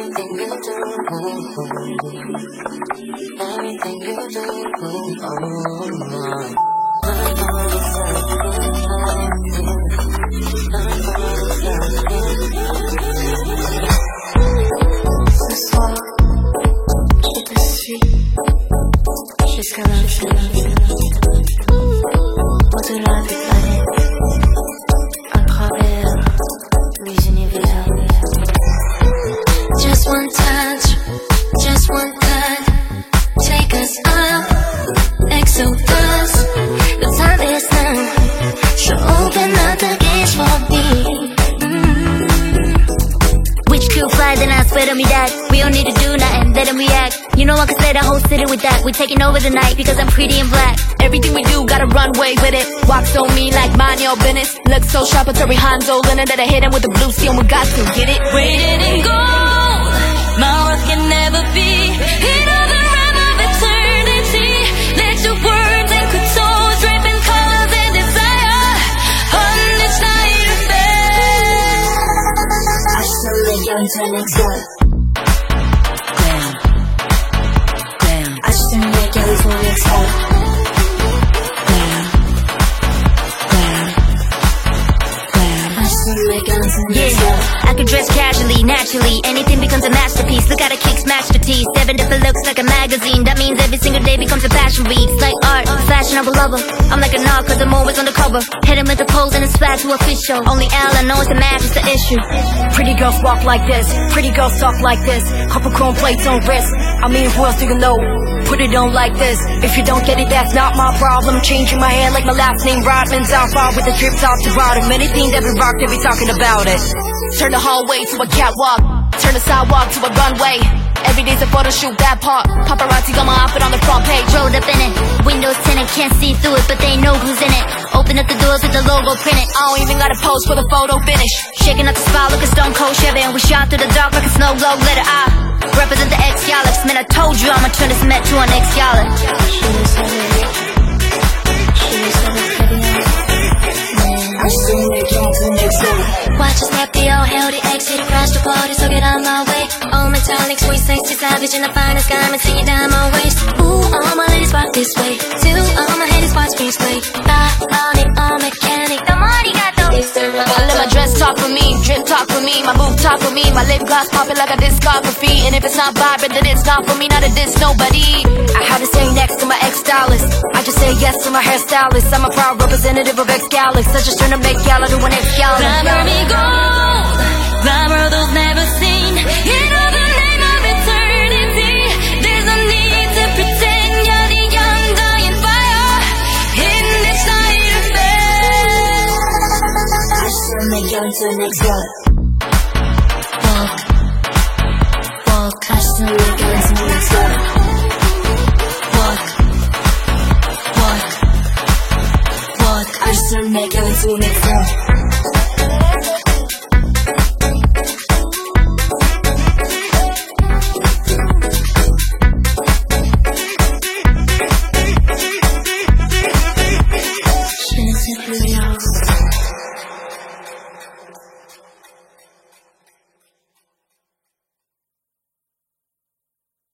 everything you do, everything you do, ce soir, je te suis jusqu'à l'infini, au-delà des planètes, à travers les univers. Just one touch, just one cut, take us up, exodus. The time is now, so open up the gates for me. Which could fly, then I swear to me that we don't need to do nothing, let them react. You know I can slay the whole city with that. We taking over the night because I'm pretty and black. Everything we do got a runway with it. Walks on me like mind your business. Look so sharp, it's a Hanzo Lennon that I hit him with the blue steel. We got to get it. Weighted in gold, my worth can never be in the realm of eternity. Let your words and couture drip in colors and desire on this night of bed. I still live young to next door. I still make you to next door. I could dress casually, naturally. Anything becomes a masterpiece. Look how the kicks match the teeth. 7 different looks like a magazine. That means every single day becomes a fashion read. It's like art, fashionable lover. I'm like a knock cause I'm always on the cover. Hit him with the pose and it's flat to official. Only Ella knows the match is the issue. Pretty girls walk like this, pretty girls talk like this. Couple chrome plates on wrist. I mean, who else do you know? Put it on like this. If you don't get it, that's not my problem. Changing my hair like my last name Rodman. Down far with the drip top to bottom. Anything that we rock, they be talking about it. Turn the hallway to a catwalk, turn the sidewalk to a runway. Every day's a photo shoot, that part. Paparazzi got my outfit on the front page. Rolled up in it, windows tinted, can't see through it, but they know who's in it. Open up the doors with the logo printed. I don't even gotta pose for the photo finish. Shaking up the spot, look at Stone Cold Chevy, and we shot through the dark like a snow globe. Letter I represent the X-Galax. Man, I told you I'ma turn this Met to an X-Galax. I still make you to next door. Watch us snap the old healthy exit across the party, so get on my way. All metallic, sweet, sexy, savage in the finest garment, see you down my waist. Ooh, all my ladies walk this way. Two, all my haters watch me sway. All mechanic, the money got those. I let my dress talk for me, drip talk for me, my move talk for me, my lip gloss popping like a discography. And if it's not vibrant, then it's not for me, not a diss nobody. I had to say next to my ex-stylist. I just say yes to my hairstylist. I'm a proud representative of X-Galax. I just turned a Met Gala to an X-Gala. Glamour me gold, glamour those never seen. In the name of eternity, there's no need to pretend you're the young dying fire in this night of bed. I still make you to next door. Walk, I still make you to next door. walk. I still make you to next door.